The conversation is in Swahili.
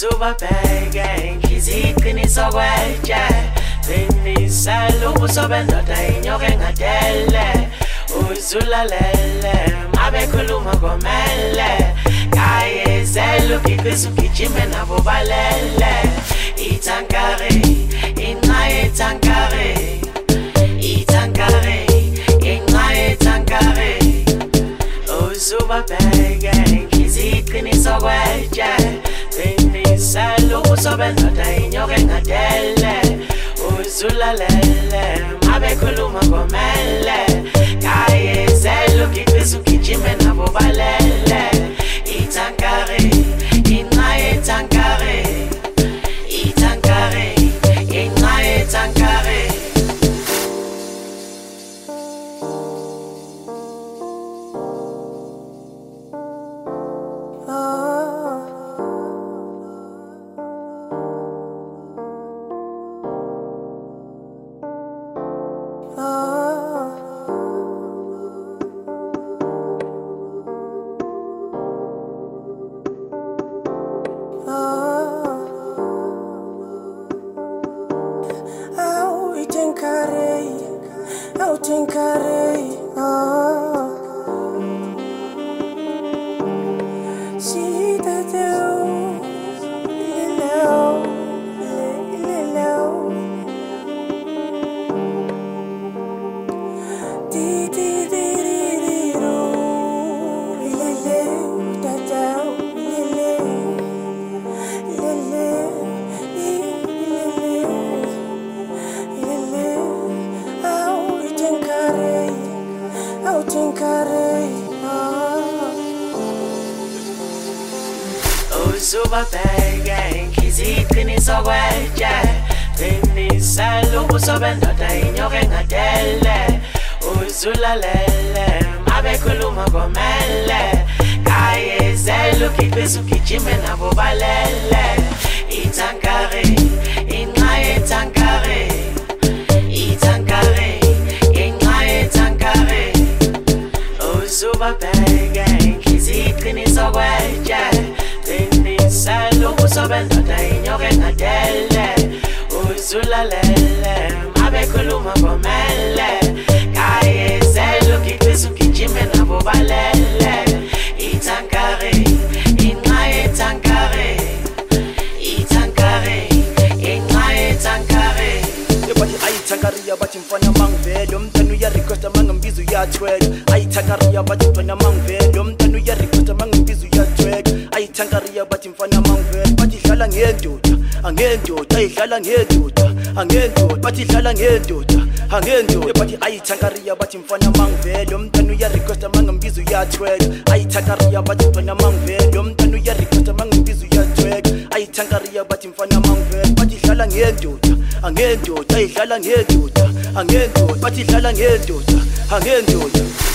uzubabheke ngiziqiniso kwetshe qinisela ubuso bendoda inyoka engadele uzulalele mabekhuluma komele kayezela ugiqisa ugijime nabo balele itankare inqaye tankare itankare inqaye tankare uzubabheke ngiziqiniso kwetshe qinisela ubuso bendoda inyoka engadele uzulalele mabekhuluma komele kayezela ugiqisa ugijime nabo balele itankare inqaye tankare itankare inqaye tankare uzubabheke ngiziqiniso kwetshe qinisela ubuso bendoda inyoka engadele uzulalele mabekhuluma komele kayezela ugiqisa ugijime nabo balele itankare inqaye tankare itankare inqaye tankare uzubabheke ngiziqiniso kwetshe qinisela ubuso bendoda inyoka engadele uzulalele mabekhuluma komele kayezela ugiqisa ugijime nabo balele itankare inqaye tankare itankare inqaye tankare bathi ayithakariya bathi mfana mangivele umntana uyarequesta mangambiza uyathweka ayithakariya bathi mfana mangivele umntana uyarequesta mangambiza uyathweka ayithakariya bathi mfana mangivele bathi dlala ngendoda angendoda ayidlala ngendoda angendoda bathi dlala ngendoda angendoda bathi ayithakariya bathi mfana mangivele umntana uyarequesta mangambiza uyathweka ayithakariya bathi mfana mangivele umntana uyarequesta mangambiza uyathweka ayithakariya bathi mfana mangivele bathi dlala ngendoda angendoda ayidlala ngendoda angendoda bathi dlala ngendoda angendoda